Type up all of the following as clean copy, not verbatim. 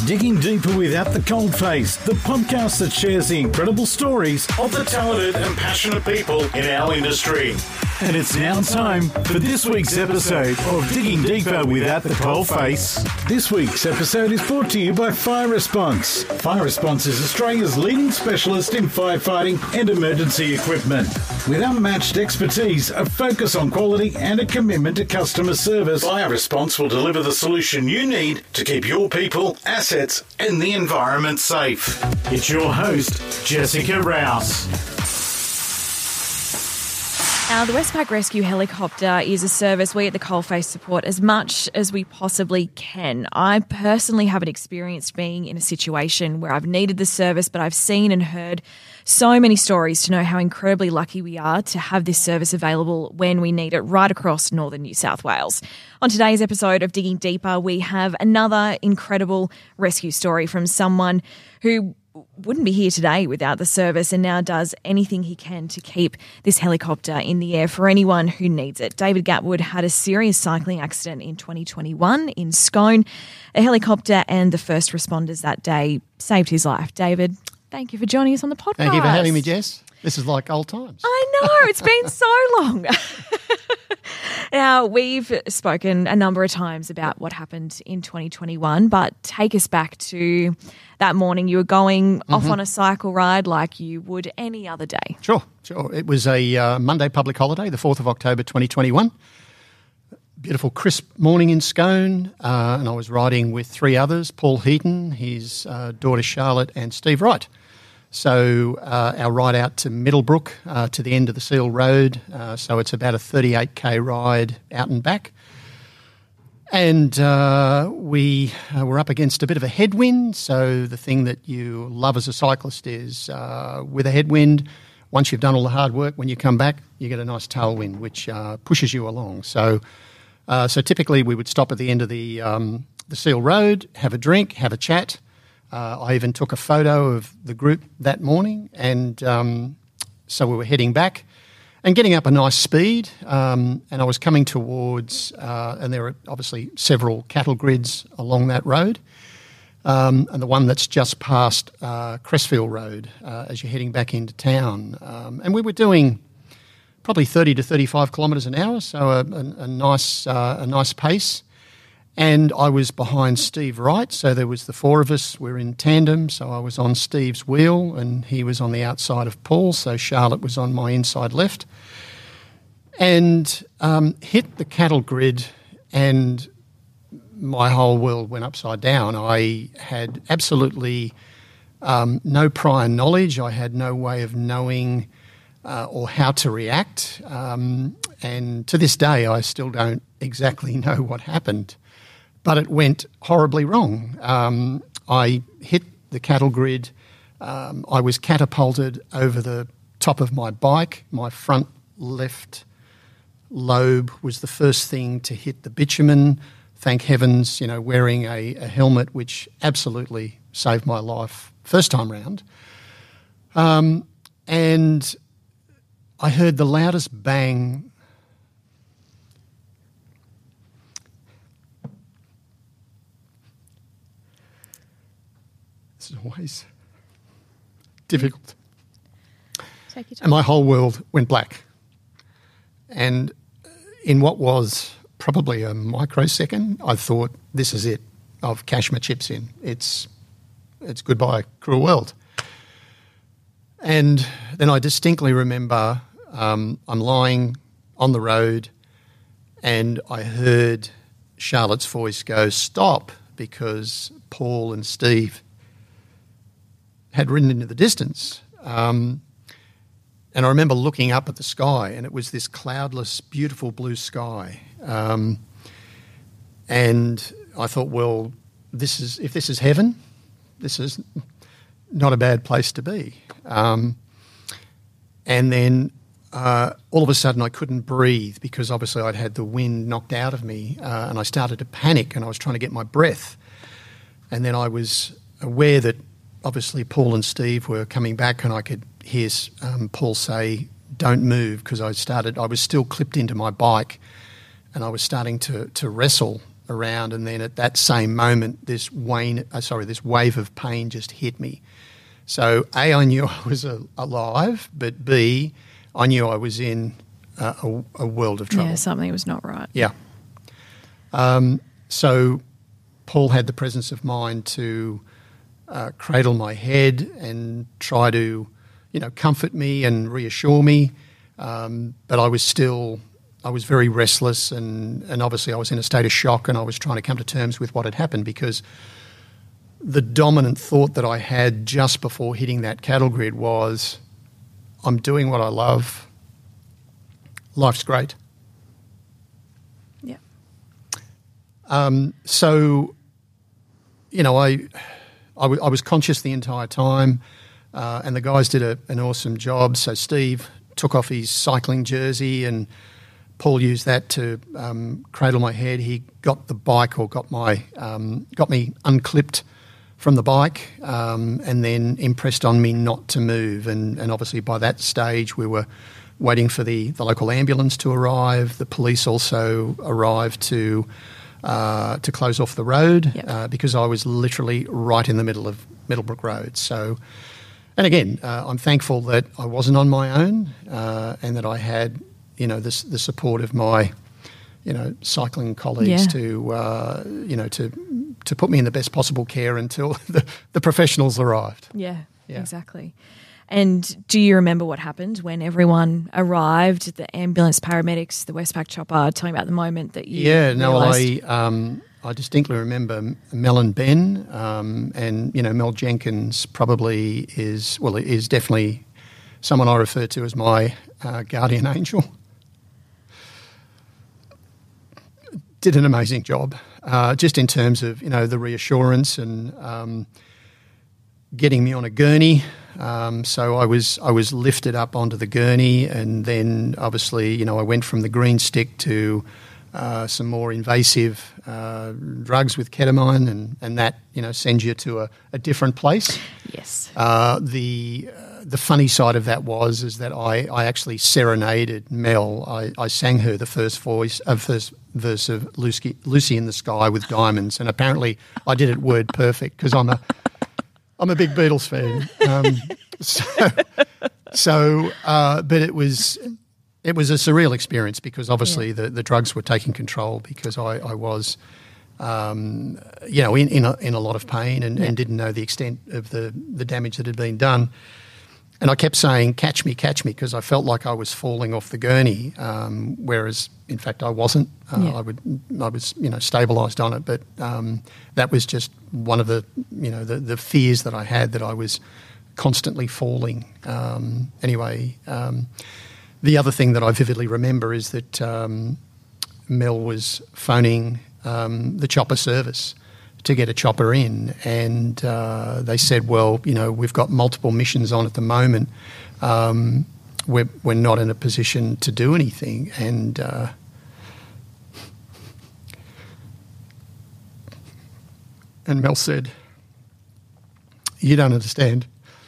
Digging Deeper Without the Coldface, the podcast that shares the incredible stories of the talented and passionate people in our industry. And it's now time for this week's episode of Digging Deeper Without the Coldface. This week's episode is brought to you by Fire Response. Fire Response is Australia's leading specialist in firefighting and emergency equipment. With unmatched expertise, a focus on quality and a commitment to customer service, Fire Response will deliver the solution you need to keep your people, assets and the environment safe. It's your host, Jessica Rouse. Now, the Westpac Rescue Helicopter is a service we at the Coalface support as much as we possibly can. I personally haven't experienced being in a situation where I've needed the service, but I've seen and heard so many stories to know how incredibly lucky we are to have this service available when we need it right across northern New South Wales. On today's episode of Digging Deeper, we have another incredible rescue story from someone who wouldn't be here today without the service and now does anything he can to keep this helicopter in the air for anyone who needs it. David Gatwood had a serious cycling accident in 2021 in Scone. A helicopter and the first responders that day saved his life. David, thank you for joining us on the podcast. Thank you for having me, Jess. This is like old times. I know, it's been so long. Now, we've spoken a number of times about what happened in 2021, but take us back to that morning. You were going off on a cycle ride like you would any other day. Sure. It was a Monday public holiday, the 4th of October 2021. Beautiful crisp morning in Scone, and I was riding with three others, Paul Heaton, his daughter Charlotte and Steve Wright. So our ride out to Middlebrook, to the end of the Seal Road, so it's about a 38k ride out and back. And we were up against a bit of a headwind, so the thing that you love as a cyclist is with a headwind, once you've done all the hard work, when you come back, you get a nice tailwind, which pushes you along. So typically we would stop at the end of the Seal Road, have a drink, have a chat. I even took a photo of the group that morning, and so we were heading back and getting up a nice speed, and I was coming towards, and there are obviously several cattle grids along that road, and the one that's just past Crestfield Road as you're heading back into town. And we were doing probably 30 to 35 kilometres an hour, so a nice pace. And I was behind Steve Wright, so there was the four of us. We're in tandem, so I was on Steve's wheel and he was on the outside of Paul, so Charlotte was on my inside left. And hit the cattle grid and my whole world went upside down. I had absolutely no prior knowledge. I had no way of knowing or how to react. And to this day, I still don't exactly know what happened. But it went horribly wrong. I hit the cattle grid. I was catapulted over the top of my bike. My front left lobe was the first thing to hit the bitumen. Thank heavens, wearing a helmet, which absolutely saved my life first time round. And I heard the loudest bang. It's always difficult. Take your time. And my whole world went black. And in what was probably a microsecond, I thought, this is it. I've cashed my chips in. It's goodbye, cruel world. And then I distinctly remember I'm lying on the road and I heard Charlotte's voice go, stop, because Paul and Steve had ridden into the distance. And I remember looking up at the sky and it was this cloudless, beautiful blue sky. And I thought, well, if this is heaven, this is not a bad place to be. And then all of a sudden I couldn't breathe because obviously I'd had the wind knocked out of me, and I started to panic and I was trying to get my breath. And then I was aware that obviously Paul and Steve were coming back, and I could hear Paul say, don't move, because I was still clipped into my bike and I was starting to wrestle around, and then at that same moment, this wave of pain just hit me. So A, I knew I was alive, but B, I knew I was in a world of trouble. Yeah, something was not right. Yeah. So Paul had the presence of mind to cradle my head and try to, comfort me and reassure me. But I was very restless, and obviously I was in a state of shock, and I was trying to come to terms with what had happened, because the dominant thought that I had just before hitting that cattle grid was, I'm doing what I love. Life's great. Yeah. So, I was conscious the entire time, and the guys did an awesome job. So Steve took off his cycling jersey, and Paul used that to cradle my head. He got the bike, or got me unclipped from the bike, and then impressed on me not to move. And obviously by that stage we were waiting for the local ambulance to arrive. The police also arrived to close off the road. Yep. Because I was literally right in the middle of Middlebrook Road. So, and again, I'm thankful that I wasn't on my own, and that I had, the support of my, cycling colleagues to put me in the best possible care until the professionals arrived. Yeah, exactly. And do you remember what happened when everyone arrived, the ambulance, paramedics, the Westpac chopper? Tell me about the moment that you realised. I distinctly remember Mel and Ben, and, Mel Jenkins probably is definitely someone I refer to as my guardian angel. Did an amazing job, just in terms of, the reassurance and getting me on a gurney. So I was lifted up onto the gurney, and then obviously, I went from the green stick to some more invasive drugs with ketamine, and that, sends you to a different place. Yes. The funny side of that is that I actually serenaded Mel. I sang her the first verse of Lucy in the Sky with Diamonds, and apparently I did it word perfect, because I'm a big Beatles fan. But it was a surreal experience, because obviously the drugs were taking control, because I was, in a lot of pain and didn't know the extent of the damage that had been done. And I kept saying, catch me, because I felt like I was falling off the gurney, whereas in fact I wasn't. I was, stabilised on it, but that was just one of the fears that I had, that I was constantly falling. The other thing that I vividly remember is that Mel was phoning the chopper service to get a chopper in, and they said, well, we've got multiple missions on at the moment. We're not in a position to do anything. And Mel said, you don't understand.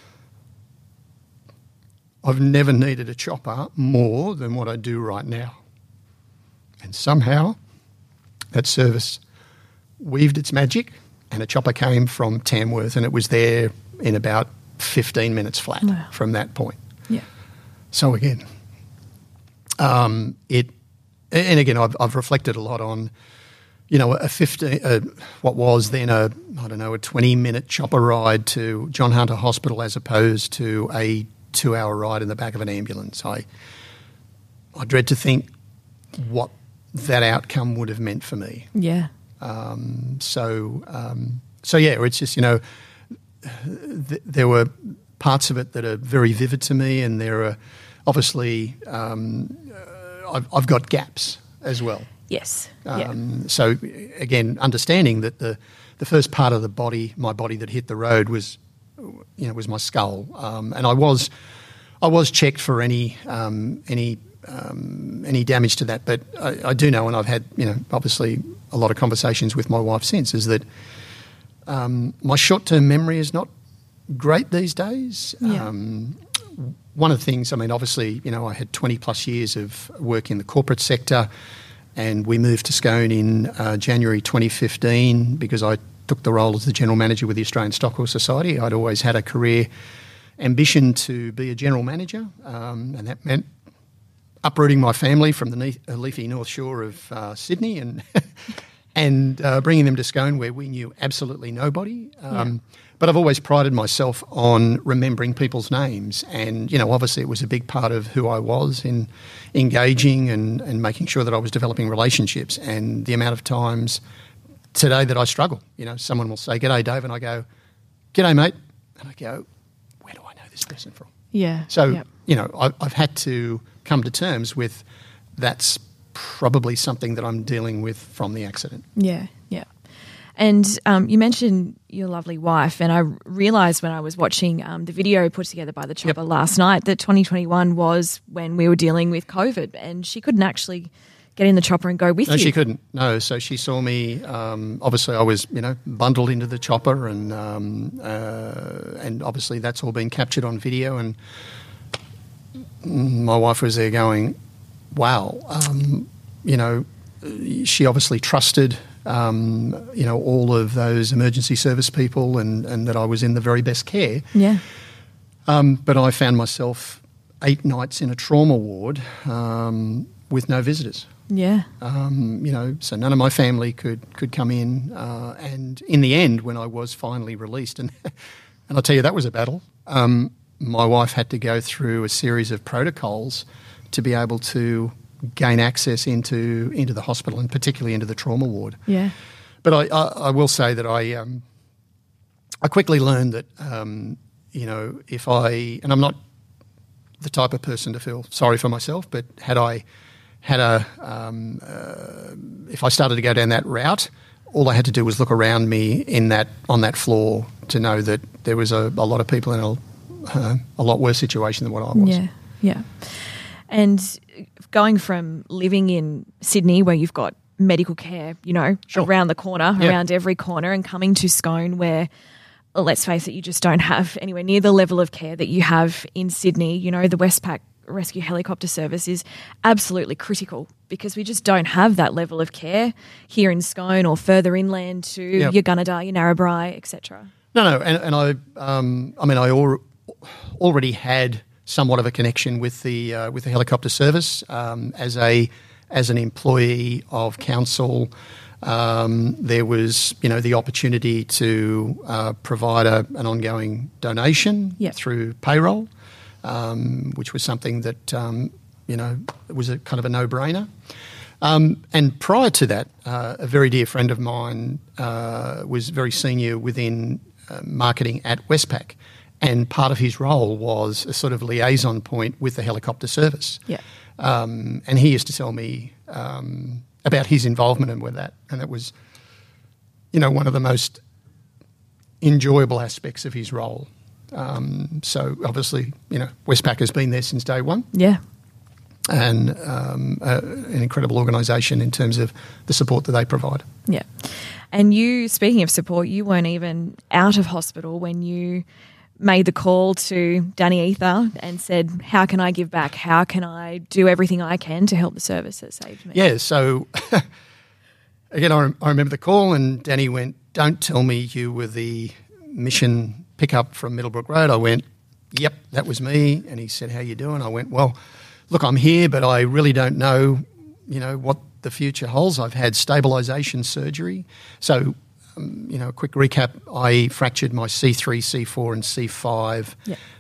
I've never needed a chopper more than what I do right now. And somehow that service weaved its magic, and a chopper came from Tamworth, and it was there in about 15 minutes flat from that point. Yeah. So again, I've reflected a lot on, what was then a 20-minute chopper ride to John Hunter Hospital, as opposed to a 2-hour ride in the back of an ambulance. I dread to think what that outcome would have meant for me. Yeah. It's just, there were parts of it that are very vivid to me, and there are obviously, I've got gaps as well. Yes. So again, understanding that the first part of my body that hit the road was my skull, and I was checked for any damage to that. But I do know, and I've had obviously a lot of conversations with my wife since, is that my short-term memory is not great these days. Yeah. One of the things, obviously, I had 20 plus years of work in the corporate sector, and we moved to Scone in January 2015 because I took the role as the general manager with the Australian Stockhorse Society. I'd always had a career ambition to be a general manager, and that meant uprooting my family from the leafy North Shore of Sydney and bringing them to Scone where we knew absolutely nobody. But I've always prided myself on remembering people's names, and obviously it was a big part of who I was in engaging and making sure that I was developing relationships. And the amount of times today that I struggle, someone will say, "G'day, Dave," and I go, "G'day, mate," and I go, "Where do I know this person from?" Yeah. So I've had to come to terms with that's probably something that I'm dealing with from the accident. Yeah, yeah. And you mentioned your lovely wife, and I realised when I was watching the video put together by the Chopper last night that 2021 was when we were dealing with COVID, and she couldn't actually get in the Chopper and go with you. No, she couldn't. No, so she saw me. Obviously, I was bundled into the Chopper, and obviously that's all been captured on video. And my wife was there going, "Wow," she obviously trusted. All of those emergency service people and that I was in the very best care. Yeah. But I found myself 8 nights in a trauma ward with no visitors. Yeah. So none of my family could come in. And in the end, when I was finally released, and I'll tell you, that was a battle. My wife had to go through a series of protocols to be able to gain access into the hospital and particularly into the trauma ward. Yeah. But I will say that I quickly learned that, if and I'm not the type of person to feel sorry for myself, but if I started to go down that route, all I had to do was look around me on that floor to know that there was a lot of people in a lot worse situation than what I was. Yeah, yeah. And going from living in Sydney where you've got medical care, Sure. around the corner, around every corner, and coming to Scone where, let's face it, you just don't have anywhere near the level of care that you have in Sydney. The Westpac Rescue Helicopter Service is absolutely critical because we just don't have that level of care here in Scone or further inland to your Gunnedah, your Narrabri, etc. No, and I already had somewhat of a connection with the helicopter service as an employee of council. There was the opportunity to provide an ongoing donation through payroll, which was something that was a kind of a no-brainer. And prior to that, a very dear friend of mine was very senior within marketing at Westpac. And part of his role was a sort of liaison point with the helicopter service. Yeah. And he used to tell me about his involvement and with that. And it was, one of the most enjoyable aspects of his role. So obviously, Westpac has been there since day one. Yeah. And an incredible organisation in terms of the support that they provide. Yeah. And you, speaking of support, you weren't even out of hospital when you made the call to Danny Ether and said, how can I give back? How can I do everything I can to help the service that saved me? Yeah, so again, I remember the call and Danny went, don't tell me you were the mission pickup from Middlebrook Road. I went, yep, that was me. And he said, how you doing? I went, well, look, I'm here, but I really don't know, what the future holds. I've had stabilisation surgery. So, a quick recap, I fractured my C3, C4 and C5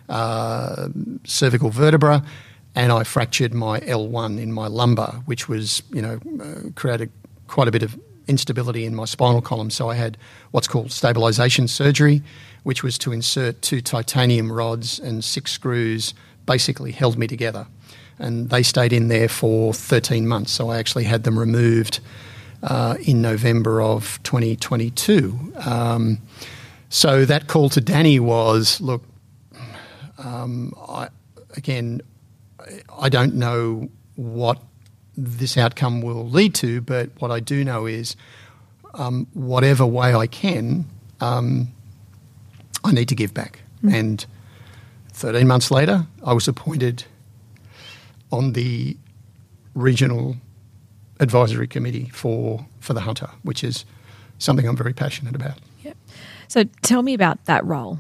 cervical vertebra, and I fractured my L1 in my lumbar, which was, created quite a bit of instability in my spinal column. So I had what's called stabilisation surgery, which was to insert 2 titanium rods and 6 screws, basically held me together. And they stayed in there for 13 months. So I actually had them removed in November of 2022. So that call to Danny was, look, I don't know what this outcome will lead to, but what I do know is whatever way I can, I need to give back. And 13 months later, I was appointed on the regional advisory committee for the Hunter, which is something I'm very passionate about. Yep. So tell me about that role.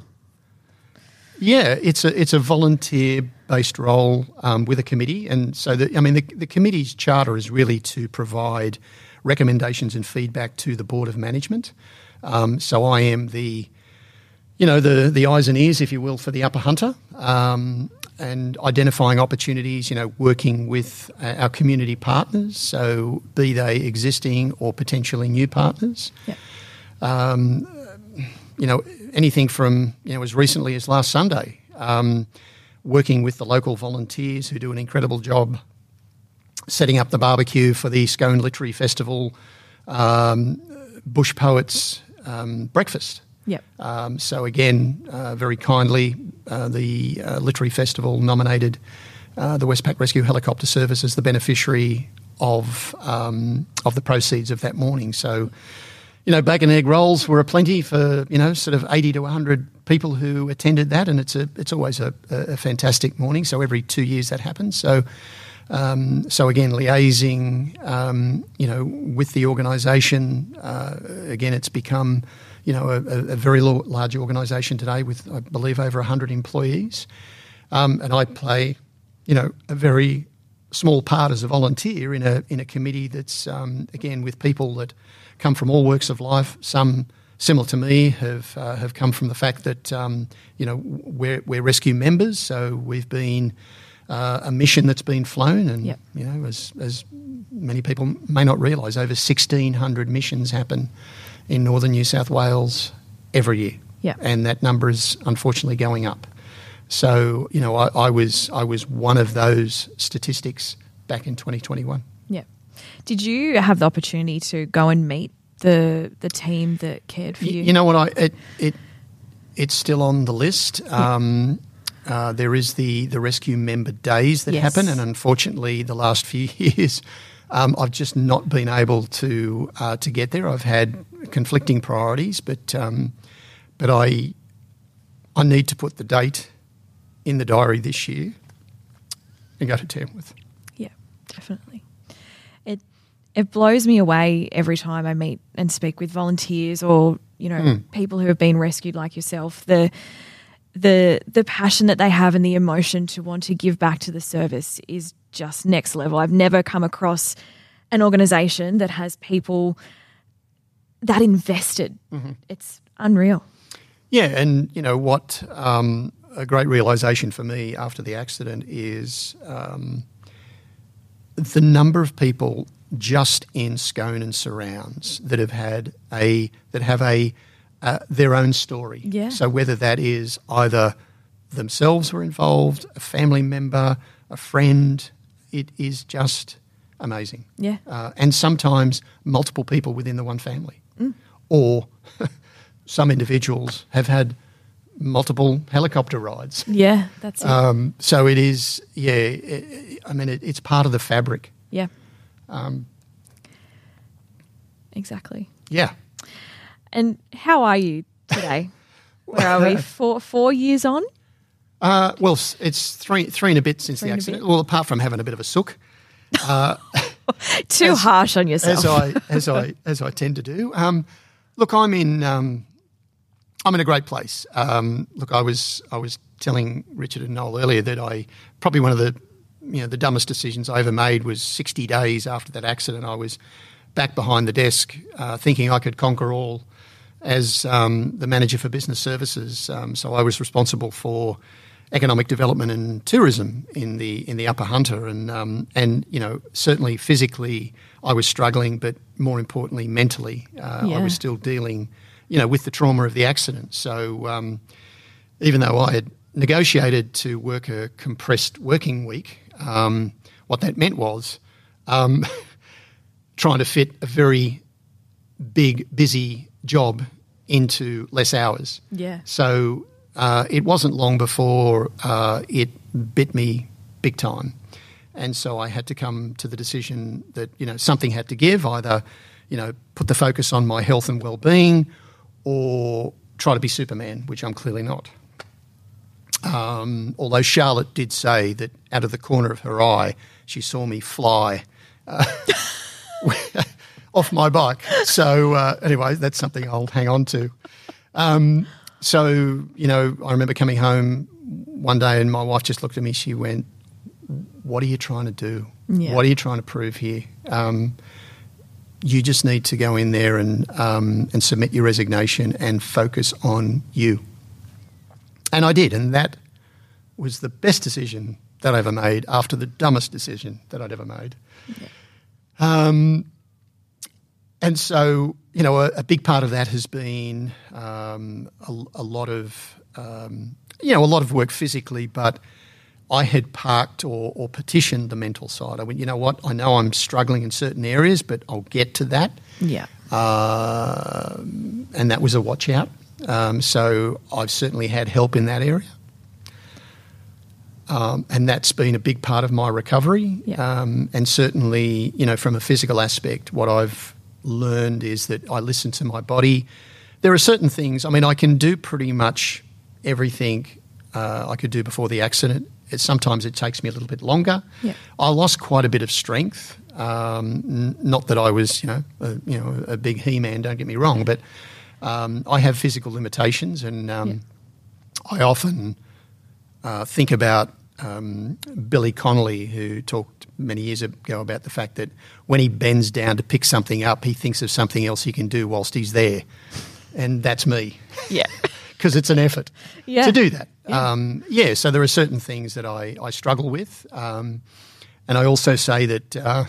Yeah, it's a volunteer-based role with a committee, and so the committee's charter is really to provide recommendations and feedback to the Board of Management. So I am the eyes and ears, if you will, for the Upper Hunter, and identifying opportunities. Working with our community partners, so be they existing or potentially new partners. Yep. Anything from, as recently as last Sunday, working with the local volunteers who do an incredible job setting up the barbecue for the Scone Literary Festival, Bush Poets breakfast. Yep. So again, very kindly, the Literary Festival nominated the Westpac Rescue Helicopter Service as the beneficiary of the proceeds of that morning. So, bacon and egg rolls were aplenty for, sort of 80 to 100 people who attended that, and it's always a fantastic morning. So every 2 years that happens. So again, liaising, with the organisation. Again, it's become, a very large organisation today with, I believe, over 100 employees. And I play, a very small part as a volunteer in a committee that's, again, with people that come from all walks of life. Some, similar to me, have come from the fact that, we're rescue members. So we've been a mission that's been flown, and yep. As many people may not realise, over 1,600 missions happen in northern New South Wales every year, yep. and that number is unfortunately going up. So I was one of those statistics back in 2021. Yeah. Did you have the opportunity to go and meet the team that cared for you? You know what? It's still on the list. There is the rescue member days that happen, and unfortunately, the last few years, I've just not been able to get there. I've had conflicting priorities, but I need to put the date in the diary this year and go to Tamworth. Yeah, definitely. It blows me away every time I meet and speak with volunteers or people who have been rescued like yourself. The passion that they have and the emotion to want to give back to the service is just next level. I've never come across an organisation that has people that invested. Mm-hmm. It's unreal. Yeah, and what a great realisation for me after the accident is the number of people just in Scone and surrounds that have their own story. Yeah. So whether that is either themselves were involved, a family member, a friend, it is just amazing. Yeah. And sometimes multiple people within the one family. Or some individuals have had multiple helicopter rides. Yeah, that's it. So it is, it's part of the fabric. Yeah. Exactly. Yeah. And how are you today? Where are we? 4 years on? Well, it's three and a bit since the accident. Well, apart from having a bit of a sook. Too harsh on yourself. As I tend to do. Look, I'm in a great place. Look, I was telling Richard and Noel earlier that I probably one of the dumbest decisions I ever made was 60 days after that accident. I was back behind the desk thinking I could conquer all as the manager for business services. So I was responsible for economic development and tourism in the Upper Hunter, and certainly physically I was struggling, but more importantly mentally I was still dealing with the trauma of the accident. So even though I had negotiated to work a compressed working week, what that meant was trying to fit a very big, busy job into less hours. Yeah. So it wasn't long before it bit me big time. And so I had to come to the decision that, something had to give, either, put the focus on my health and well-being or try to be Superman, which I'm clearly not. Although Charlotte did say that out of the corner of her eye, she saw me fly off my bike. So anyway, that's something I'll hang on to. So, I remember coming home one day and my wife just looked at me. She went, "What are you trying to do? Yeah. What are you trying to prove here? You just need to go in there and submit your resignation and focus on you." And I did, and that was the best decision that I ever made after the dumbest decision that I'd ever made. Yeah. And so, a big part of that has been a lot of work physically, but I had parked or petitioned the mental side. I went, you know what, I know I'm struggling in certain areas, but I'll get to that. Yeah. And that was a watch out. So I've certainly had help in that area. And that's been a big part of my recovery. Yeah. And certainly, from a physical aspect, what I've learned is that I listen to my body. There are certain things, I can do pretty much everything I could do before the accident. Sometimes it takes me a little bit longer. Yeah. I lost quite a bit of strength. Not that I was, a big He-Man, don't get me wrong, but I have physical limitations, and I often think about Billy Connolly, who talked many years ago about the fact that when he bends down to pick something up, he thinks of something else he can do whilst he's there. And that's me. Yeah. Because it's an effort to do that. Yeah. So there are certain things that I struggle with. And I also say that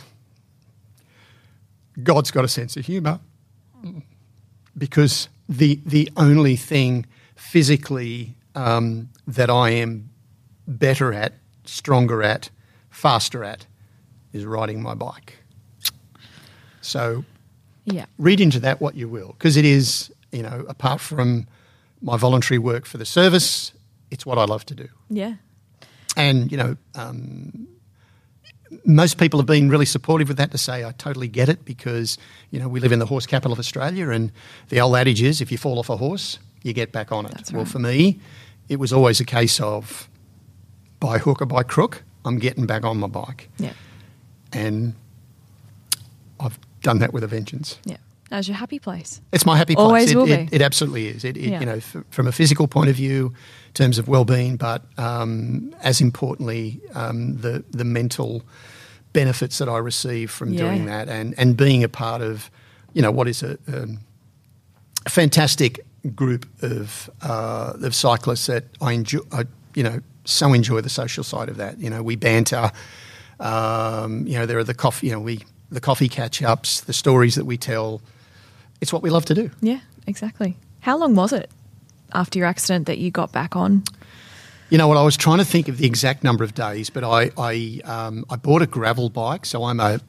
God's got a sense of humour, because the only thing physically that I am better at, stronger at, faster at, is riding my bike. So read into that what you will, because it is, apart from my voluntary work for the service, it's what I love to do. Yeah. And, most people have been really supportive with that, to say I totally get it, because, we live in the horse capital of Australia, and the old adage is if you fall off a horse, you get back on it. That's Well, right. for me, it was always a case of by hook or by crook, I'm getting back on my bike. Yeah. And I've done that with a vengeance. Yeah. That's your happy place. It's my happy place. Always will be. It absolutely is. Yeah. From a physical point of view, in terms of well-being, but as importantly, the mental benefits that I receive from doing that, and being a part of, what is a fantastic group of cyclists that I enjoy. So enjoy the social side of that. We banter. There are the coffee catch-ups, the stories that we tell. It's what we love to do. Yeah, exactly. How long was it after your accident that you got back on? You know what? I was trying to think of the exact number of days, but I bought a gravel bike, so I'm a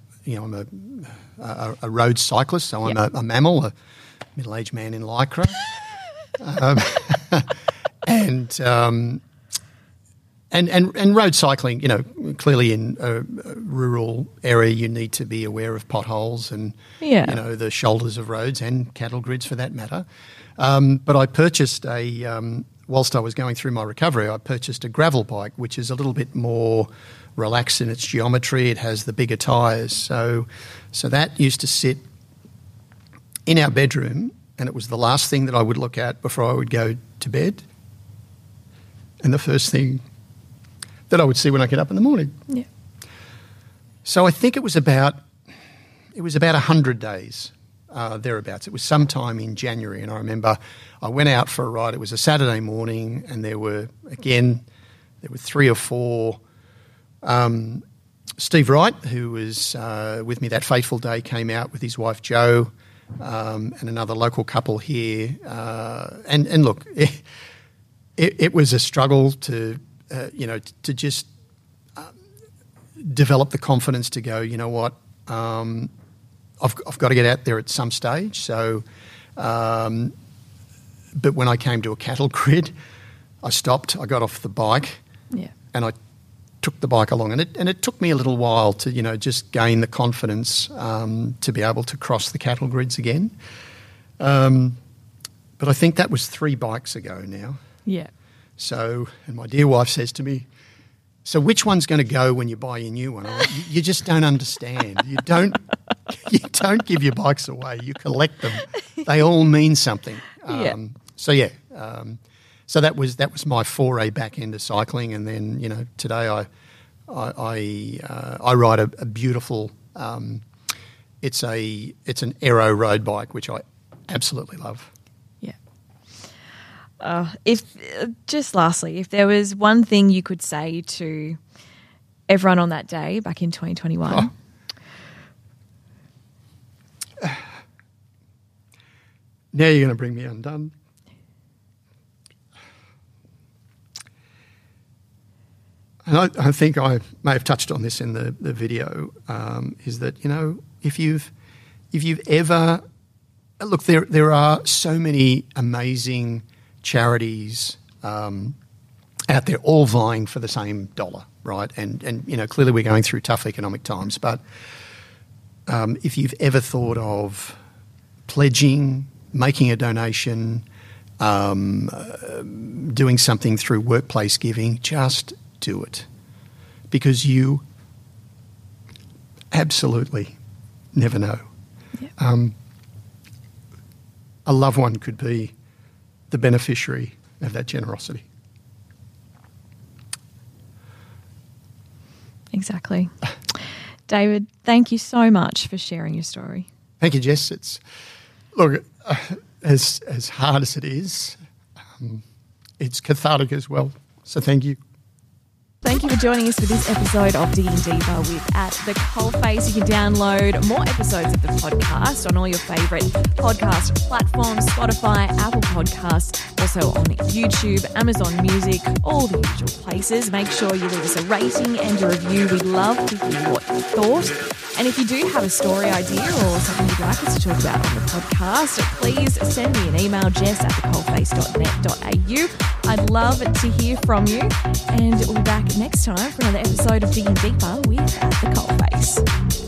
road cyclist, so I'm a mammal, a middle-aged man in lycra, and road cycling. Clearly in a rural area, you need to be aware of potholes and the shoulders of roads and cattle grids for that matter. But I purchased whilst I was going through my recovery, I purchased a gravel bike, which is a little bit more relaxed in its geometry. It has the bigger tyres. So that used to sit in our bedroom, and it was the last thing that I would look at before I would go to bed, and the first thing that I would see when I get up in the morning. Yeah. So I think it was about 100 days. Thereabouts. It was sometime in January, and I remember I went out for a ride. It was a Saturday morning, and there were 3 or 4. Steve Wright, who was with me that fateful day, came out with his wife Jo, and another local couple here. And look, it was a struggle to just develop the confidence to go, you know what, I've got to get out there at some stage. So, but when I came to a cattle grid, I stopped, I got off the bike, and I took the bike along. And it took me a little while to, just gain the confidence to be able to cross the cattle grids again. But I think that was 3 bikes ago now. Yeah. So, and my dear wife says to me, so which one's going to go when you buy your new one? I went, you just don't understand. You don't You don't give your bikes away. You collect them. They all mean something. So that was my foray back into cycling, and then today I ride a beautiful. It's an aero road bike, which I absolutely love. Yeah. Lastly, if there was one thing you could say to everyone on that day back in 2021. Now you're going to bring me undone. And I think I may have touched on this in the video, is that, if you've ever... Look, there are so many amazing charities out there all vying for the same dollar, right? And clearly we're going through tough economic times, but if you've ever thought of pledging, making a donation, doing something through workplace giving, just do it, because you absolutely never know. Yeah. A loved one could be the beneficiary of that generosity. Exactly. David, thank you so much for sharing your story. Thank you, Jess. Look, as hard as it is, it's cathartic as well. So thank you. Thank you for joining us for this episode of Digging Deeper with At The Coalface. You can download more episodes of the podcast on all your favourite podcast platforms, Spotify, Apple Podcasts, also on YouTube, Amazon Music, all the usual places. Make sure you leave us a rating and a review. We'd love to hear what you thought. And if you do have a story idea or something you'd like us to talk about on the podcast, please send me an email, jess@thecoalface.net.au. I'd love to hear from you, and we'll be back next time for another episode of Digging Deeper with At The Coalface.